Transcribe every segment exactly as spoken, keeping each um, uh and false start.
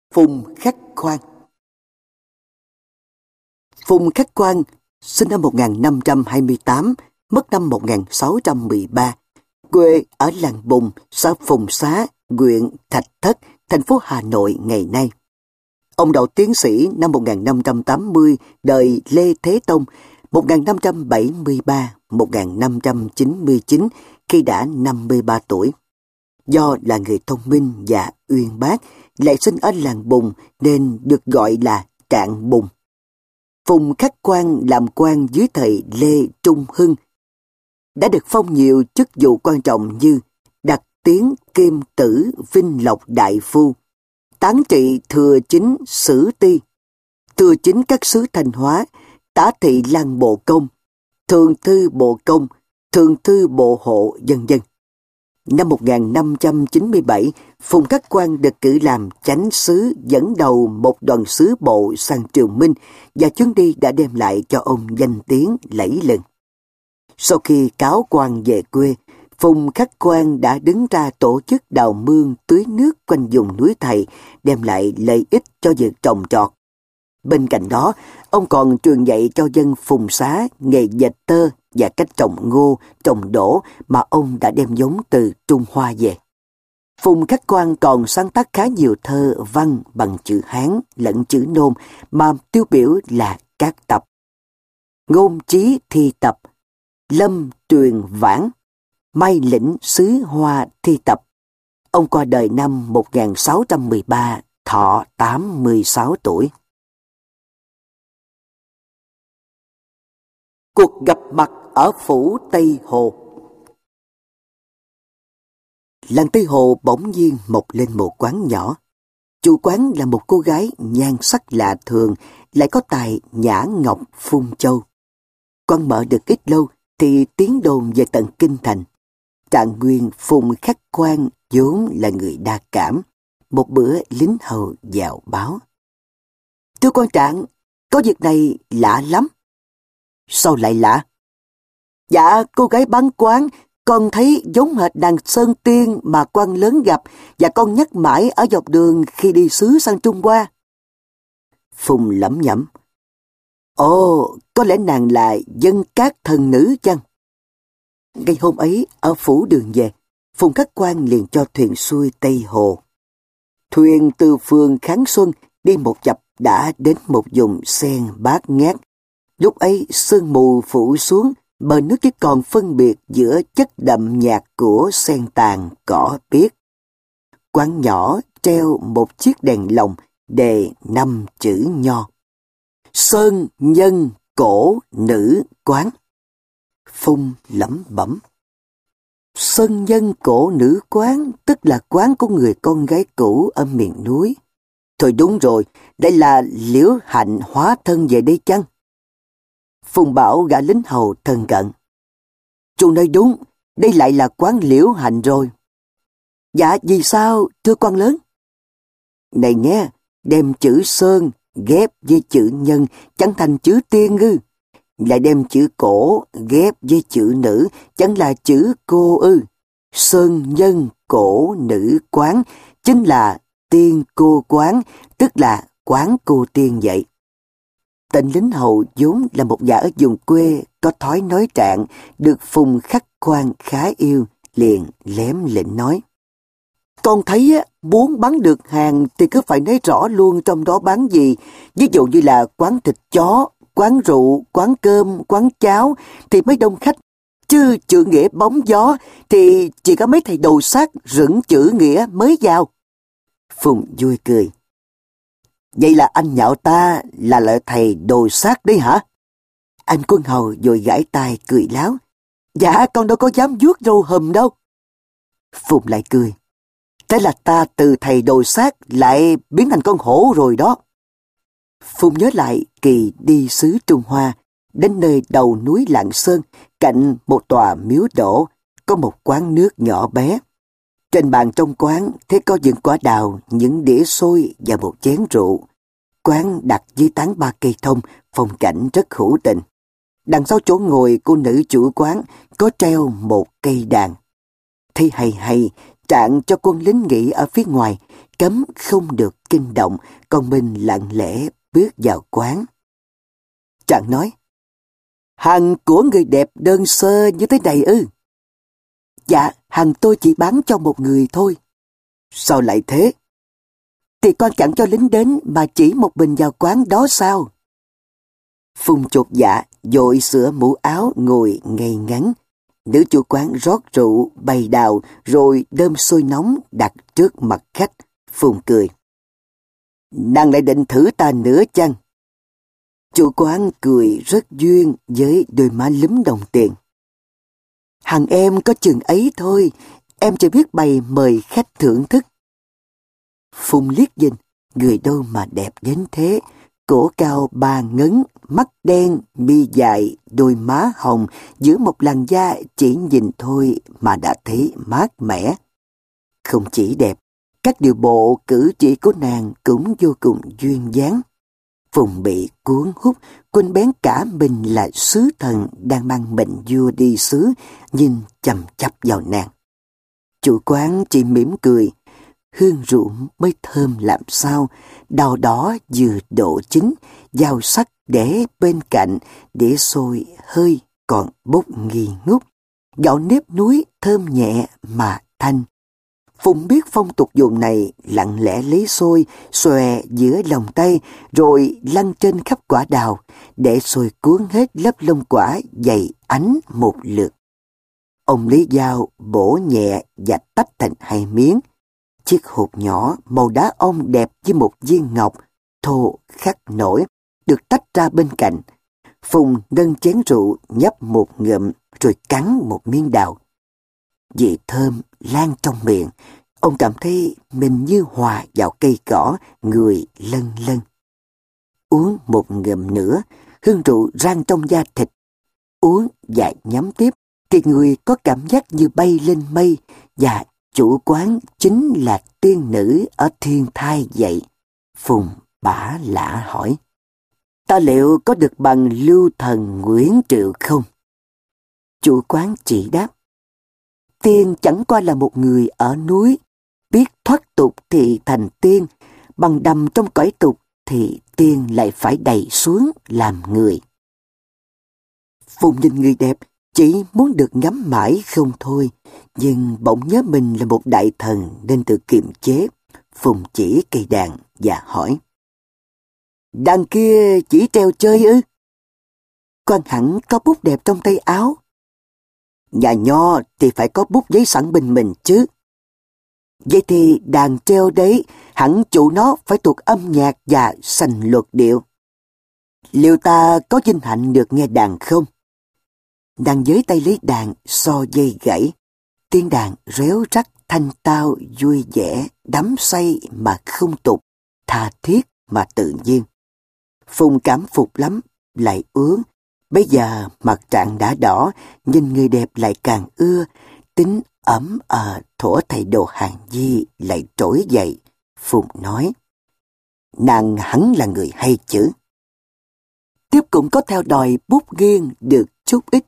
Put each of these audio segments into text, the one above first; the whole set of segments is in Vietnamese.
Phùng Khắc Khoan. Phùng Khắc Khoan sinh năm một nghìn năm trăm hai mươi tám, mất năm một nghìn sáu trăm mười ba, quê ở làng Bùng, xã Phùng Xá, huyện Thạch Thất, thành phố Hà Nội ngày nay. Ông đậu tiến sĩ năm một nghìn năm trăm tám mươi, đời Lê Thế Tông, một nghìn năm trăm bảy mươi ba đến một nghìn năm trăm chín mươi chín, khi đã năm mươi ba tuổi. Do là người thông minh và uyên bác, lại sinh ở làng Bùng nên được gọi là Trạng Bùng. Phùng Khắc Khoan làm quan dưới thời Lê Trung Hưng, đã được phong nhiều chức vụ quan trọng như Đặc Tiến Kim Tử Vinh Lộc Đại Phu, Tán trị Thừa Chính Sử Ti, Thừa Chính các xứ Thanh Hóa, Tả thị Lăng Bộ Công, Thường thư Bộ Công, Thường thư Bộ Hộ, vân vân. Năm một nghìn năm trăm chín mươi bảy, Phùng Khắc Khoan được cử làm chánh sứ, dẫn đầu một đoàn sứ bộ sang Triều Minh, và chuyến đi đã đem lại cho ông danh tiếng lẫy lừng. Sau khi cáo quan về quê, Phùng Khắc Khoan đã đứng ra tổ chức đào mương tưới nước quanh vùng núi Thầy, đem lại lợi ích cho việc trồng trọt. Bên cạnh đó, ông còn truyền dạy cho dân Phùng Xá nghề dệt tơ và cách trồng ngô, trồng đỗ mà ông đã đem giống từ Trung Hoa về. Phùng Khắc Khoan còn sáng tác khá nhiều thơ văn bằng chữ Hán lẫn chữ Nôm mà tiêu biểu là các tập: Ngôn Chí Thi Tập, Lâm Truyền Vãn, Mai Lĩnh Sứ Hoa Thi Tập. Ông qua đời năm một nghìn sáu trăm mười ba, thọ tám mươi sáu tuổi. Cuộc gặp mặt ở phủ Tây Hồ. Làng Tây Hồ bỗng nhiên mọc lên một quán nhỏ. Chủ quán là một cô gái nhan sắc lạ thường, lại có tài nhã ngọc phun châu. Quán mở được ít lâu thì tiếng đồn về tận kinh thành. Trạng nguyên Phùng Khắc Khoan vốn là người đa cảm. Một bữa lính hầu vào báo: "Thưa quan Trạng, có việc này lạ lắm." "Sao lại lạ?" "Dạ, cô gái bán quán, con thấy giống hệt nàng Sơn Tiên mà quan lớn gặp, và con nhắc mãi ở dọc đường khi đi xứ sang Trung Hoa." Phùng lẩm nhẩm: "Ồ, có lẽ nàng là Dân Cát thần nữ chăng?" Ngày hôm ấy, ở phủ đường về, Phùng Khắc Khoan liền cho thuyền xuôi Tây Hồ. Thuyền từ phường Kháng Xuân đi một chập đã đến một vùng sen bát ngát. Lúc ấy sương mù phủ xuống, bờ nước chỉ còn phân biệt giữa chất đậm nhạt của sen tàn cỏ biếc. Quán nhỏ treo một chiếc đèn lồng đề năm chữ nho: Sơn Nhân Cổ Nữ Quán. Phùng lẩm bẩm: Sơn Nhân Cổ Nữ Quán tức là quán của người con gái cũ ở miền núi. Thôi đúng rồi, đây là Liễu Hạnh hóa thân về đây chăng? Phùng bảo gã lính hầu thân cận: "Chú nói đúng, đây lại là quán Liễu Hạnh rồi." "Dạ, vì sao, thưa quan lớn?" "Này nghe, đem chữ Sơn ghép với chữ Nhân chẳng thành chữ Tiên ư? Lại đem chữ Cổ ghép với chữ Nữ chẳng là chữ Cô ư? Sơn Nhân Cổ Nữ Quán chính là Tiên Cô Quán, tức là quán cô tiên vậy." Tên lính hầu vốn là một gã ở vùng quê có thói nói trạng, được Phùng Khắc Khoan khá yêu, liền lém lĩnh nói: "Con thấy á, muốn bán được hàng thì cứ phải nói rõ luôn trong đó bán gì. Ví dụ như là quán thịt chó, quán rượu, quán cơm, quán cháo thì mới đông khách. Chứ chữ nghĩa bóng gió thì chỉ có mấy thầy đồ sát rửng chữ nghĩa mới vào." Phùng vui cười: "Vậy là anh nhạo ta là loại thầy đồ sát đấy hả?" Anh quân hầu vội gãi tai cười láo: "Dạ, con đâu có dám vuốt râu hùm đâu." Phùng lại cười: "Thế là ta từ thầy đồ sát lại biến thành con hổ rồi đó." Phùng nhớ lại kỳ đi xứ Trung Hoa, đến nơi đầu núi Lạng Sơn, cạnh một tòa miếu đổ, có một quán nước nhỏ bé. Trên bàn trong quán thấy có những quả đào, những đĩa xôi và một chén rượu. Quán đặt dưới tán ba cây thông, phong cảnh rất hữu tình. Đằng sau chỗ ngồi cô nữ chủ quán có treo một cây đàn. Thấy hay hay, Trạng cho quân lính nghỉ ở phía ngoài, cấm không được kinh động, còn mình lặng lẽ bước vào quán. Trạng nói, hàng của người đẹp đơn sơ như thế này ư? Dạ, hàng tôi chỉ bán cho một người thôi. Sao lại thế? Thì con chẳng cho lính đến mà chỉ một mình vào quán đó sao? Phùng chột dạ, vội sửa mũ áo ngồi ngay ngắn. Nữ chủ quán rót rượu, bày đào, rồi đơm sôi nóng đặt trước mặt khách. Phùng cười. Nàng lại định thử ta nữa chăng? Chủ quán cười rất duyên với đôi má lúm đồng tiền. Hằng em có chừng ấy thôi, em chỉ biết bày mời khách thưởng thức. Phùng liếc nhìn, người đâu mà đẹp đến thế, cổ cao ba ngấn, mắt đen, mi dài, đôi má hồng, giữa một làn da chỉ nhìn thôi mà đã thấy mát mẻ. Không chỉ đẹp, các điều bộ cử chỉ của nàng cũng vô cùng duyên dáng. Phùng bị cuốn hút, quên bén cả mình là sứ thần đang mang mệnh vua đi xứ, nhìn chằm chằm vào nàng. Chủ quán chỉ mỉm cười, hương rượu mới thơm làm sao, đào đỏ vừa độ chín, dao sắc để bên cạnh, để sôi hơi còn bốc nghi ngút. Gạo nếp núi thơm nhẹ mà thanh. Phùng biết phong tục dùng này, lặng lẽ lấy xôi, xòe giữa lòng tay, rồi lăn trên khắp quả đào, để xôi cuốn hết lớp lông quả dày ánh một lượt. Ông lấy dao bổ nhẹ và tách thành hai miếng. Chiếc hộp nhỏ màu đá ong đẹp như một viên ngọc, thô khắc nổi, được tách ra bên cạnh. Phùng nâng chén rượu nhấp một ngụm rồi cắn một miếng đào. Vị thơm lan trong miệng, ông cảm thấy mình như hòa vào cây cỏ, người lân lân. Uống một ngụm nữa, hương rượu rang trong da thịt. Uống và nhắm tiếp, thì người có cảm giác như bay lên mây, và chủ quán chính là tiên nữ ở thiên thai vậy. Phùng bả lạ hỏi, ta liệu có được bằng lưu thần Nguyễn Triệu không? Chủ quán chỉ đáp, tiên chẳng qua là một người ở núi, biết thoát tục thì thành tiên, bằng đầm trong cõi tục thì tiên lại phải đày xuống làm người. Phùng nhìn người đẹp, chỉ muốn được ngắm mãi không thôi, nhưng bỗng nhớ mình là một đại thần nên tự kiềm chế. Phùng chỉ cây đàn và hỏi, đàn kia chỉ treo chơi ư? Con hẳn có bút đẹp trong tay áo. Nhà nho thì phải có bút giấy sẵn bên mình chứ. Vậy thì đàn treo đấy, hẳn chủ nó phải thuộc âm nhạc và sành luật điệu. Liệu ta có vinh hạnh được nghe đàn không? Nàng giới tay lấy đàn, so dây gãy. Tiếng đàn réo rắt thanh tao, vui vẻ, đắm say mà không tục, tha thiết mà tự nhiên. Phùng cảm phục lắm, lại uống. Bây giờ mặt trạng đã đỏ, nhìn người đẹp lại càng ưa. Tính ấm ờ thổ thầy đồ hàng di lại trỗi dậy. Phùng nói, nàng hẳn là người hay chữ. Tiếp cũng có theo đòi bút nghiêng được chút ít.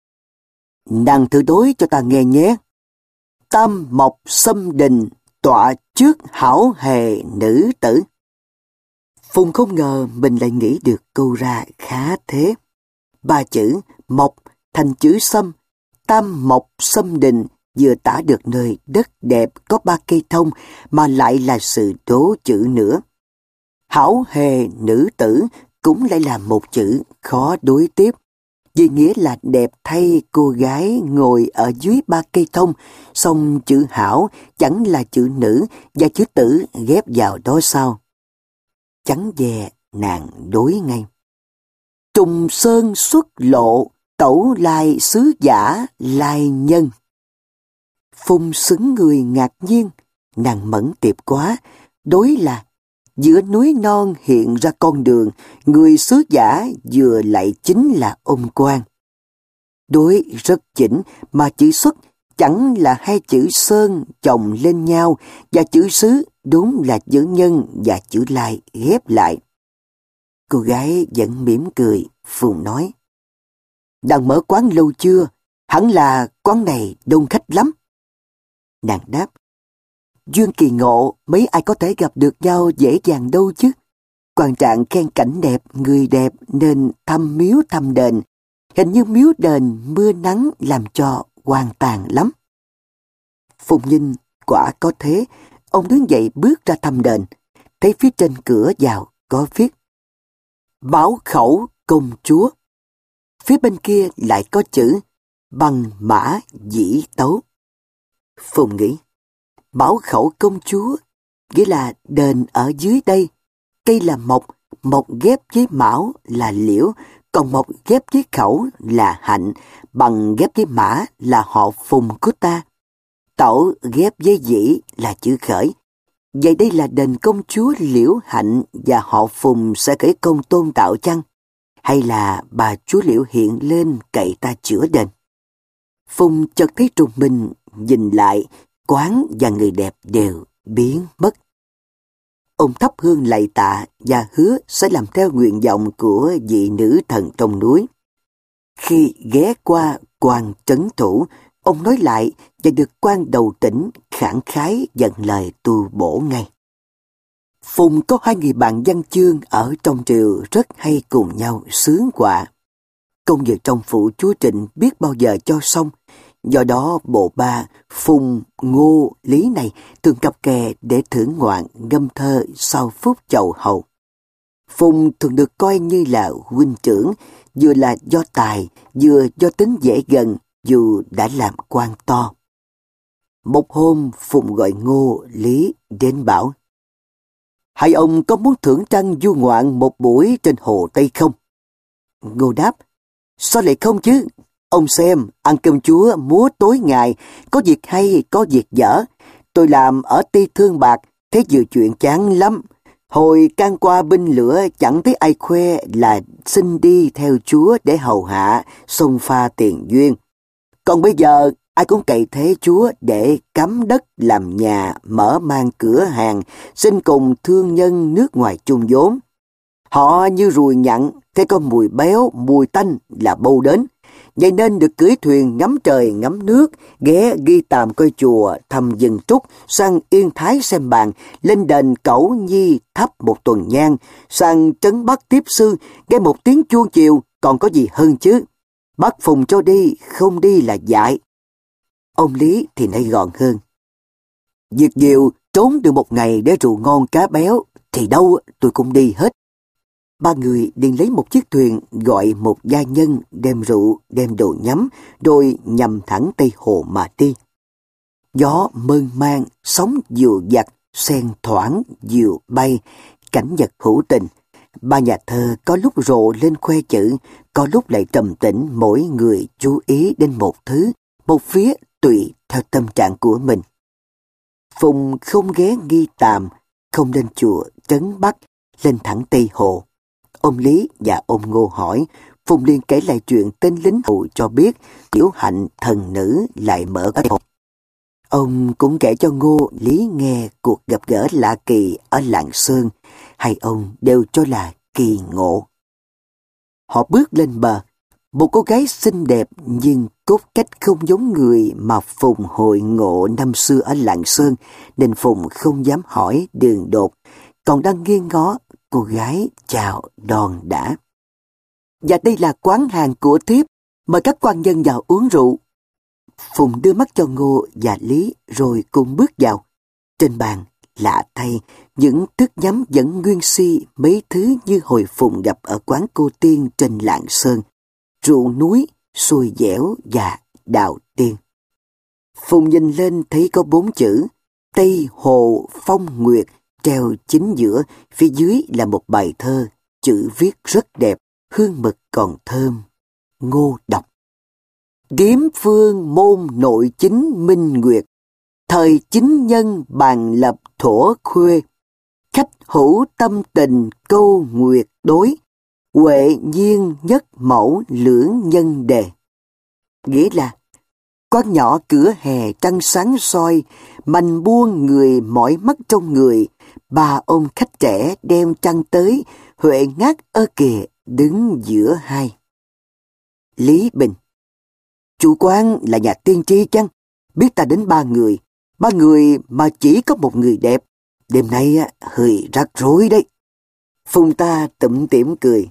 Nàng thử đối cho ta nghe nhé. Tam mộc xâm đình, tọa trước hảo hề nữ tử. Phùng không ngờ mình lại nghĩ được câu ra khá thế. Ba chữ mộc thành chữ xâm, tam mộc xâm đình vừa tả được nơi đất đẹp có ba cây thông mà lại là sự đố chữ nữa. Hảo hề nữ tử cũng lại là một chữ khó đối tiếp, vì nghĩa là đẹp thay cô gái ngồi ở dưới ba cây thông, song chữ hảo chẳng là chữ nữ và chữ tử ghép vào đó sao? Chắn dè nàng đối ngay. Trùng sơn xuất lộ, tẩu lai sứ giả lai nhân. Phùng xứng người ngạc nhiên, nàng mẫn tiệp quá, đối là giữa núi non hiện ra con đường, người sứ giả vừa lại chính là ông quan. Đối rất chỉnh mà chữ xuất chẳng là hai chữ sơn chồng lên nhau, và chữ sứ đúng là chữ nhân và chữ lai ghép lại. Cô gái vẫn mỉm cười. Phùng nói, đang mở quán lâu chưa? Hẳn là quán này đông khách lắm. Nàng đáp, Duyên kỳ ngộ, mấy ai có thể gặp được nhau dễ dàng đâu chứ. Quan trạng khen cảnh đẹp, người đẹp nên thăm miếu thăm đền. Hình như miếu đền mưa nắng làm cho hoang tàn lắm. Phùng nhìn quả có thế, ông đứng dậy bước ra thăm đền. Thấy phía trên cửa vào có viết Báo khẩu công chúa. Phía bên kia lại có chữ Bằng mã dĩ tấu. Phùng nghĩ, Báo khẩu công chúa nghĩa là đền ở dưới đây. Cây là mộc, mộc ghép với mão là liễu, còn mộc ghép với khẩu là hạnh, bằng ghép với mã là họ Phùng của ta. Tẩu ghép với dĩ là chữ khởi. Vậy đây là đền công chúa Liễu Hạnh và họ Phùng sẽ khởi công tôn tạo chăng? Hay là bà chúa Liễu hiện lên cậy ta chữa đền? Phùng chợt thấy trùng mình, nhìn lại, quán và người đẹp đều biến mất. Ông thắp hương lạy tạ và hứa sẽ làm theo nguyện vọng của vị nữ thần trong núi. Khi ghé qua quan trấn thủ, ông nói lại và được quan đầu tỉnh khẳng khái dần lời tu bổ ngay. Phùng có hai người bạn văn chương ở trong triều rất hay cùng nhau sướng họa. Công việc trong phủ chúa Trịnh biết bao giờ cho xong, do đó bộ ba Phùng, Ngô, Lý này thường cặp kè để thưởng ngoạn ngâm thơ sau phút chầu hầu. Phùng thường được coi như là huynh trưởng, vừa là do tài, vừa do tính dễ gần, dù đã làm quan to. Một hôm Phùng gọi Ngô, Lý đến bảo: Hai ông có muốn thưởng trăng du ngoạn một buổi trên hồ Tây không? Ngô đáp: Sao lại không chứ? Ông xem, ăn cơm chúa múa tối ngày, có việc hay, có việc dở. Tôi làm ở Ti Thương Bạc, thấy nhiều chuyện chán lắm. Hồi can qua binh lửa chẳng thấy ai khoe là xin đi theo chúa để hầu hạ, xông pha tiền duyên. Còn bây giờ, ai cũng cậy thế chúa để cắm đất làm nhà, mở mang cửa hàng, xin cùng thương nhân nước ngoài chung vốn. Họ như ruồi nhặn, thấy có mùi béo, mùi tanh là bâu đến. Vậy nên được cưỡi thuyền ngắm trời ngắm nước, ghé ghi tàm coi chùa, thăm rừng trúc, sang Yên Thái xem bàn, lên đền Cẩu Nhi thắp một tuần nhang, sang Trấn Bắc tiếp sư, nghe một tiếng chuông chiều, còn có gì hơn chứ? Bác Phùng cho đi, không đi là dại. Ông Lý thì nói gọn hơn: Việc nhiều trốn được một ngày để rượu ngon cá béo, thì đâu tôi cũng đi hết. Ba người liền lấy một chiếc thuyền, gọi một gia nhân đem rượu, đem đồ nhắm, rồi nhằm thẳng Tây Hồ mà đi. Gió mơn man, sóng dịu dặt, sen thoảng diều bay, cảnh vật hữu tình. Ba nhà thơ có lúc rộ lên khoe chữ, có lúc lại trầm tĩnh, mỗi người chú ý đến một thứ, một phía tùy theo tâm trạng của mình. Phùng không ghé Nghi Tàm, không lên chùa Trấn Bắc, lên thẳng Tây Hồ. Ông Lý và ông Ngô hỏi, Phùng liền kể lại chuyện tên lính hầu cho biết Liễu Hạnh thần nữ lại mở cái hộp. Ông cũng kể cho Ngô, Lý nghe cuộc gặp gỡ lạ kỳ ở Lạng Sơn, hai ông đều cho là kỳ ngộ. Họ bước lên bờ, một cô gái xinh đẹp nhưng cốt cách không giống người mà Phùng hội ngộ năm xưa ở Lạng Sơn, nên Phùng không dám hỏi đường đột, còn đang nghiêng ngó. Cô gái chào đòn đã: Và đây là quán hàng của thiếp, mời các quan nhân vào uống rượu. Phùng đưa mắt cho Ngô và Lý rồi cùng bước vào. Trên bàn, lạ thay, những thức nhắm vẫn nguyên si mấy thứ như hồi Phùng gặp ở quán cô Tiên trên Lạng Sơn: rượu núi, xôi dẻo và đào tiên. Phùng nhìn lên thấy có bốn chữ Tây Hồ Phong Nguyệt treo chính giữa, phía dưới là một bài thơ, chữ viết rất đẹp, hương mực còn thơm. Ngô đọc: Điếm phương môn nội chính minh nguyệt, thời chính nhân bàn lập thổ khuê, khách hữu tâm tình câu nguyệt đối, huệ nhiên nhất mẫu lưỡng nhân đề. Nghĩa là quán nhỏ cửa hè trăng sáng soi, mành buông người mỏi mắt trong người, ba ông khách trẻ đem trăng tới, huệ ngát ơ kìa đứng giữa hai. Lý Bình: Chủ quán là nhà tiên tri chăng? Biết ta đến ba người, Ba người mà chỉ có một người đẹp, đêm nay hơi rắc rối đấy. Phùng ta tủm tỉm cười.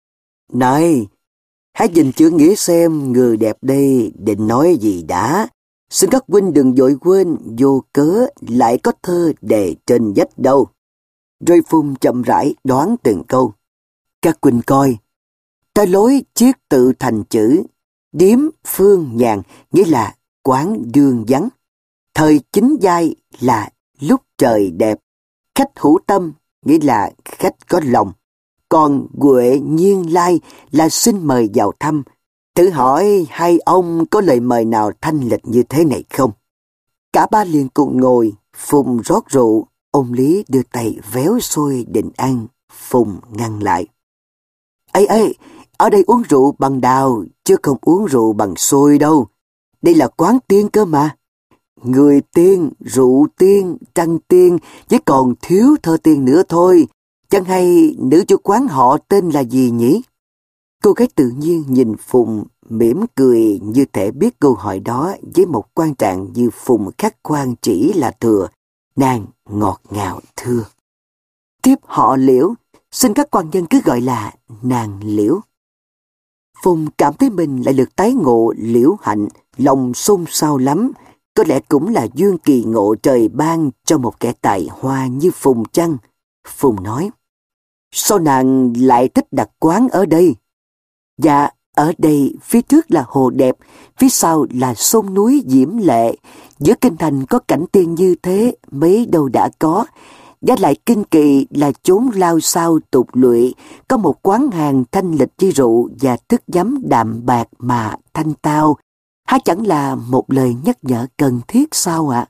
Này, hãy nhìn chữ nghĩa xem người đẹp đây định nói gì đã. Xin các huynh đừng vội quên, vô cớ lại có thơ đề trên vách đâu. Rồi Phùng chậm rãi đoán từng câu. Các huynh coi, ta lối chiết tự thành chữ điếm phương nhàn, nghĩa là quán đương vắng. Thời chính giai là lúc trời đẹp. Khách hữu tâm nghĩa là khách có lòng. Còn huệ nhiên lai là xin mời vào thăm. Thử hỏi hai ông có lời mời nào thanh lịch như thế này không? Cả ba liền cùng ngồi, Phùng rót rượu, ông Lý đưa tay véo xôi định ăn, Phùng ngăn lại. Ê ê, ở đây uống rượu bằng đào, chứ không uống rượu bằng xôi đâu. Đây là quán tiên cơ mà. Người tiên, rượu tiên, trăng tiên, chỉ còn thiếu thơ tiên nữa thôi. Chẳng hay nữ chủ quán họ tên là gì nhỉ? Cô gái tự nhiên nhìn Phùng, mỉm cười như thể biết câu hỏi đó với một quan trạng như Phùng khắc khoan chỉ là thừa. Nàng ngọt ngào thưa. Tiếp họ Liễu, xin các quan nhân cứ gọi là nàng Liễu. Phùng cảm thấy mình lại được tái ngộ Liễu Hạnh, lòng xôn xao lắm. Có lẽ cũng là duyên kỳ ngộ trời ban cho một kẻ tài hoa như Phùng chăng? Phùng nói, sao nàng lại thích đặt quán ở đây? Dạ, ở đây phía trước là hồ đẹp, phía sau là sông núi diễm lệ. Giữa kinh thành có cảnh tiên như thế, mấy đâu đã có. Giá lại kinh kỳ là chốn lao sao tục lụy, có một quán hàng thanh lịch chi rượu và thức giấm đạm bạc mà thanh tao. Há chẳng là một lời nhắc nhở cần thiết sao ạ?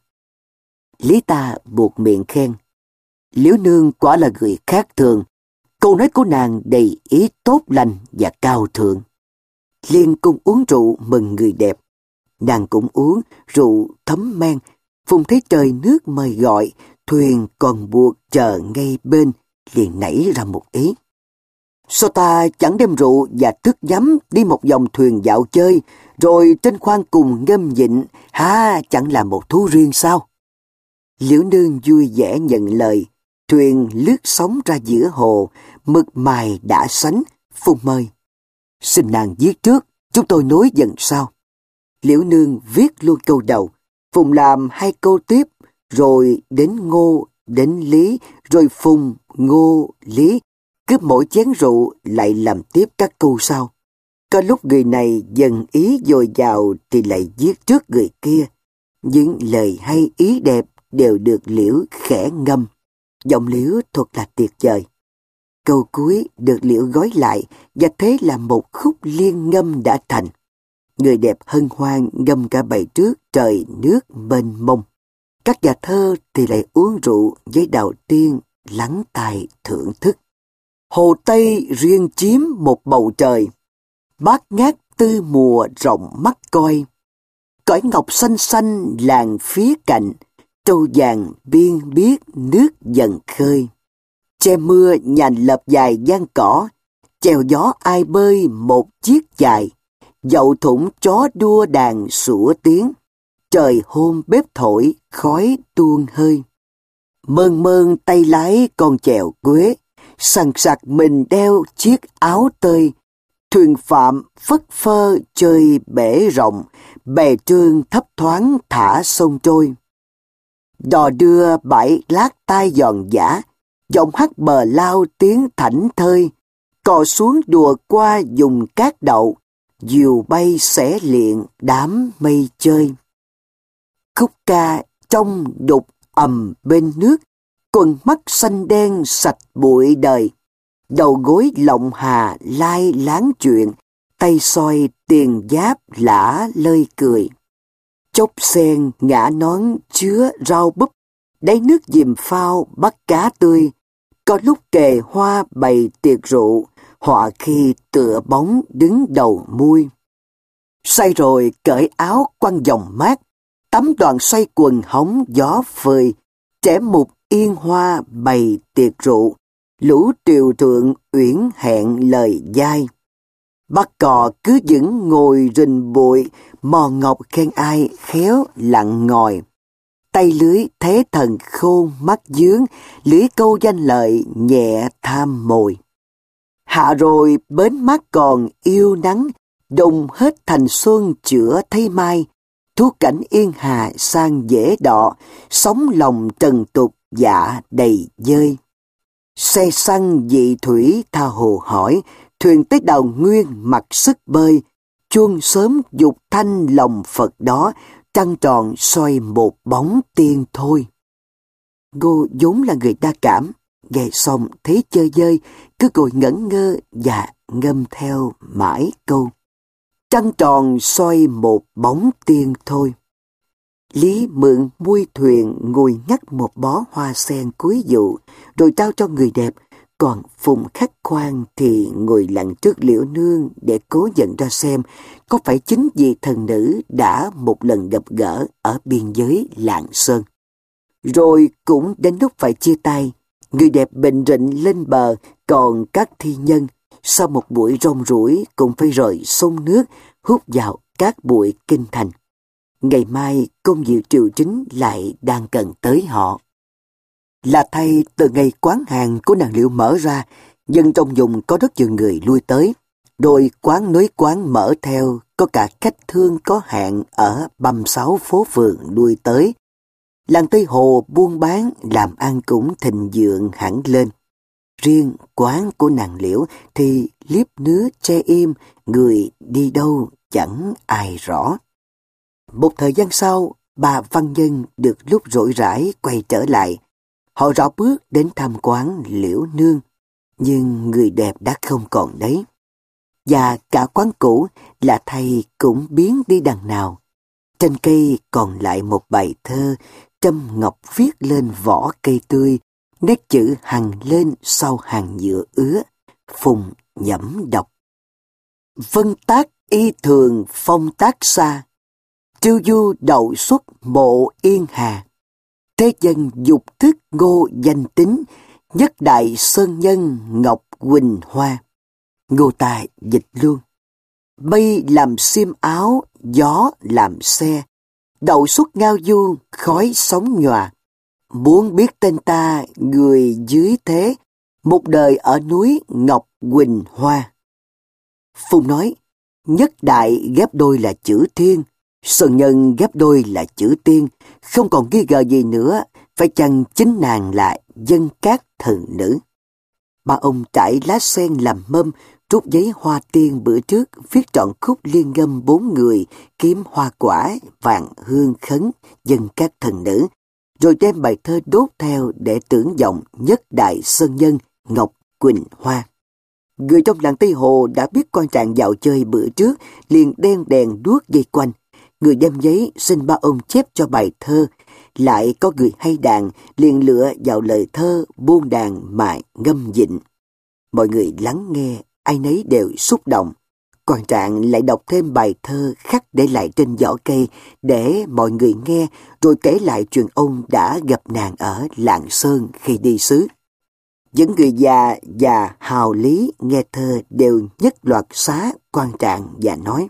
Lý ta buộc miệng khen. Liễu nương quả là người khác thường. Câu nói của nàng đầy ý tốt lành và cao thượng. Liên cùng uống rượu mừng người đẹp. Nàng cũng uống rượu thấm men. Phùng thấy trời nước mời gọi, thuyền còn buộc chờ ngay bên, liền nảy ra một ý. Sao ta chẳng đem rượu và thức giấm đi một vòng thuyền dạo chơi, rồi trên khoang cùng ngâm vịnh, há chẳng là một thú riêng sao? Liễu nương vui vẻ nhận lời, thuyền lướt sóng ra giữa hồ, mực mài đã sánh. Phùng mời. Xin nàng viết trước, chúng tôi nối dần sau. Liễu nương viết luôn câu đầu, Phùng làm hai câu tiếp, rồi đến Ngô, đến Lý, rồi Phùng, Ngô, Lý. Cứ mỗi chén rượu lại làm tiếp các câu sau. Có lúc người này dần ý dồi dào thì lại viết trước người kia. Những lời hay ý đẹp đều được Liễu khẽ ngâm. Giọng Liễu thật là tuyệt vời. Câu cuối được Liễu gói lại và thế là một khúc liên ngâm đã thành. Người đẹp hân hoan ngâm cả bài trước trời nước mênh mông. Các nhà thơ thì lại uống rượu với đào tiên lắng tai thưởng thức. Hồ Tây riêng chiếm một bầu trời, bát ngát tư mùa rộng mắt coi. Cõi ngọc xanh xanh làng phía cạnh, trâu vàng biên biết nước dần khơi. Che mưa nhành lập dài giang cỏ, chèo gió ai bơi một chiếc dài. Dậu thủng chó đua đàn sủa tiếng, trời hôm bếp thổi khói tuôn hơi. Mơn mơn tay lái con chèo quế, sằng sặc mình đeo chiếc áo tơi. Thuyền phạm phất phơ chơi bể rộng, bè trương thấp thoáng thả sông trôi. Đò đưa bãi lát tai giòn giã, giọng hát bờ lao tiếng thảnh thơi. Cò xuống đùa qua dùng cát đậu, diều bay xẻ liệng đám mây chơi. Khúc ca trong đục ầm bên nước, quần mắt xanh đen sạch bụi đời. Đầu gối lộng hà lai láng chuyện, tay soi tiền giáp lả lơi cười. Chốc sen ngã nón chứa rau búp, đáy nước dìm phao bắt cá tươi. Có lúc kề hoa bày tiệc rượu, họa khi tựa bóng đứng đầu mui. Say rồi cởi áo quăng dòng mát, tắm đoàn xoay quần hóng gió phơi. Trẻ mục yên hoa bày tiệc rượu, lũ triều thượng uyển hẹn lời dai. Bắt cò cứ vững ngồi rình bụi, mò ngọc khen ai khéo lặng ngòi. tay lưới thế thần khôn mắt dướng, lưới câu danh lợi nhẹ tham mồi. Hạ rồi bến mát còn yêu nắng, đồng hết thành xuân chữa thấy mai, thuốc cảnh yên hà sang dễ đọ, sống lòng trần tục dạ đầy dơi. Xe xăng dị thủy tha hồ hỏi, thuyền tới đào nguyên mặc sức bơi, chuông sớm dục thanh lòng Phật đó, trăng tròn soi một bóng tiên thôi. Ngô vốn là người đa cảm, nghe xong thấy chơi dơi, cứ ngồi ngẩn ngơ và ngâm theo mãi câu trăng tròn soi một bóng tiên thôi. Lý mượn mui thuyền ngồi ngắt một bó hoa sen cuối vụ, rồi trao cho người đẹp, còn Phùng Khắc Khoan thì ngồi lặng trước Liễu Nương để cố nhận ra xem có phải chính vị thần nữ đã một lần gặp gỡ ở biên giới Lạng Sơn. Rồi cũng đến lúc phải chia tay, người đẹp bệnh rịnh lên bờ, còn các thi nhân sau một buổi rong ruổi cũng phải rời sông nước hút vào các bụi kinh thành. Ngày mai công việc triều chính lại đang cần tới họ. Là thay từ ngày quán hàng của nàng Liễu mở ra, dân trong vùng có rất nhiều người lui tới. Đôi quán nối quán mở theo, có cả khách thương có hạn ở băm sáu phố phường lui tới. Làng Tây Hồ buôn bán làm ăn cũng thịnh vượng hẳn lên. Riêng quán của nàng Liễu thì liếp nứa che im, người đi đâu chẳng ai rõ. Một thời gian sau, bà văn nhân được lúc rỗi rãi quay trở lại. Họ rảo bước đến tham quán Liễu Nương, nhưng người đẹp đã không còn đấy. Và cả quán cũ là thầy cũng biến đi đằng nào. Trên cây còn lại một bài thơ, Trâm ngọc viết lên vỏ cây tươi, nét chữ hằn lên sau hàng nhựa ứa. Phùng nhẩm đọc: Vân tác y thường phong tác xa, triêu du đậu xuất mộ yên hà. Thế dân dục thức Ngô danh tính, nhất đại sơn nhân Ngọc Quỳnh Hoa. Ngô Tài dịch luôn: Mây làm xiêm áo, gió làm xe, đậu xuất ngao du, khói sóng nhòa. Muốn biết tên ta người dưới thế, một đời ở núi Ngọc Quỳnh Hoa. Phùng nói, nhất đại ghép đôi là chữ thiên, sơn nhân ghép đôi là chữ tiên, không còn nghi ngờ gì nữa, phải chăng chính nàng là Dân Cát thần nữ. Ba ông trải lá sen làm mâm, trút giấy hoa tiên bữa trước, viết trọn khúc liên ngâm bốn người, kiếm hoa quả, vàng hương khấn, Dân Cát thần nữ, rồi đem bài thơ đốt theo để tưởng vọng nhất đại sơn nhân Ngọc Quỳnh Hoa. Người trong làng Tây Hồ đã biết quan trạng dạo chơi bữa trước, liền đen đèn đuốc dây quanh. Người đem giấy xin ba ông chép cho bài thơ. Lại có người hay đàn, liền lựa vào lời thơ buông đàn mà ngâm vịnh. Mọi người lắng nghe, ai nấy đều xúc động. Quan trạng lại đọc thêm bài thơ khắc để lại trên vỏ cây để mọi người nghe, rồi kể lại chuyện ông đã gặp nàng ở Lạng Sơn khi đi xứ. Những người già và hào lý nghe thơ đều nhất loạt xá quan trạng và nói: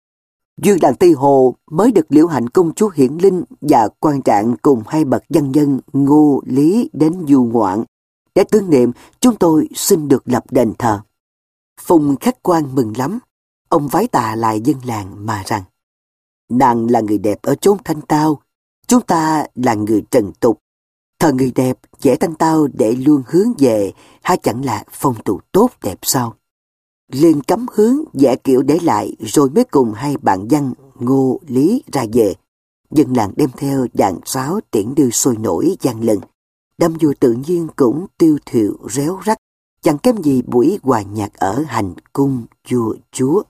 Dương đàn Tây Hồ mới được Liễu Hạnh công chúa Hiển Linh và quan trạng cùng hai bậc văn nhân Ngô Lý đến du ngoạn. Để tưởng niệm, chúng tôi xin được lập đền thờ. Phùng Khắc Khoan mừng lắm. Ông vái tạ lại dân làng mà rằng: Nàng là người đẹp ở chốn thanh tao, chúng ta là người trần tục. Thờ người đẹp, vẽ thanh tao để luôn hướng về, há chẳng là phong tục tốt đẹp sao? Liền cắm hướng vẽ kiểu để lại, rồi mới cùng hai bạn văn Ngô Lý ra về. Dân làng đem theo đàn sáo tiễn đưa sôi nổi vang lần. Đám vui tự nhiên cũng tiêu thiệu réo rắt, chẳng kém gì buổi hòa nhạc ở hành cung vua chúa.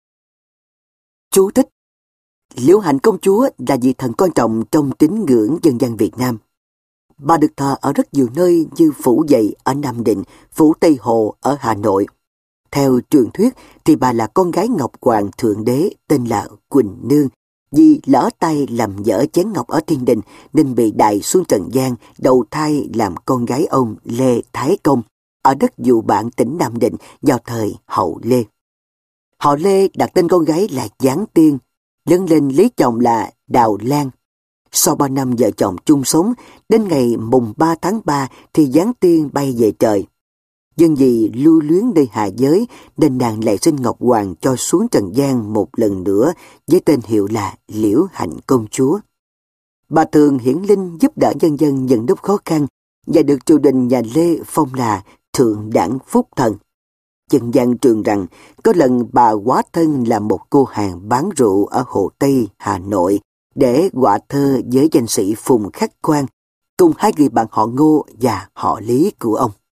Chú thích: Liễu Hạnh công chúa là vị thần quan trọng trong tín ngưỡng dân gian Việt Nam. Bà được thờ ở rất nhiều nơi như Phủ Dậy ở Nam Định, Phủ Tây Hồ ở Hà Nội. Theo truyền thuyết thì bà là con gái Ngọc Hoàng Thượng Đế tên là Quỳnh Nương. Vì lỡ tay làm dở chén ngọc ở thiên đình nên bị đày xuống trần gian, đầu thai làm con gái ông Lê Thái Công ở đất Dụ Bạn tỉnh Nam Định vào thời hậu Lê. Họ Lê đặt tên con gái là Giáng Tiên, lớn lên lấy chồng là Đào Lan. Sau ba năm vợ chồng chung sống, đến ngày mùng ba tháng ba thì giáng tiên bay về trời. Dân vì lưu luyến nơi hạ giới nên nàng lại xin Ngọc Hoàng cho xuống trần gian một lần nữa với tên hiệu là Liễu Hạnh Công Chúa. Bà thường hiển linh giúp đỡ nhân dân những lúc khó khăn và được triều đình nhà Lê phong là Thượng Đẳng Phúc Thần. Dân gian truyền rằng có lần bà hóa thân là một cô hàng bán rượu ở Hồ Tây, Hà Nội để họa thơ với danh sĩ Phùng Khắc Khoan cùng hai người bạn họ Ngô và họ Lý của ông.